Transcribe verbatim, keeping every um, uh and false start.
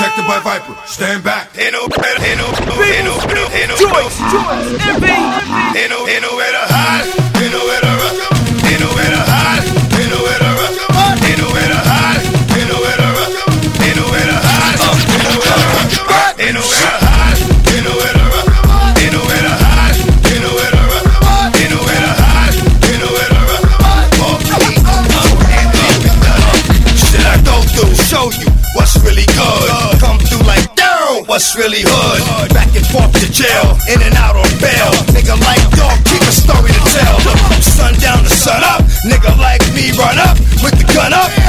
protected by Viper. Stand back. Ain't no, ain't no, ain't no, ain't no, Joyce, Joyce, M V, ain't no, ain't nowhere to hide, ain't nowhere to run, ain't nowhere to hide, ain't nowhere to run, ain't nowhere to hide, ain't nowhere to run, ain't nowhere to hide, ain't nowhere to run, ain't nowhere to hide, ain't nowhere to run, ain't nowhere to hide, ain't nowhere to run, ain't nowhere to hide, ain't nowhere to run. Shit I go through, show you what's really good. Come through like down, what's really hood. Back and forth to jail, in and out on bail. Nigga like dog, keep a story to tell. Look, sun down to sun up. Nigga like me run up with the gun up.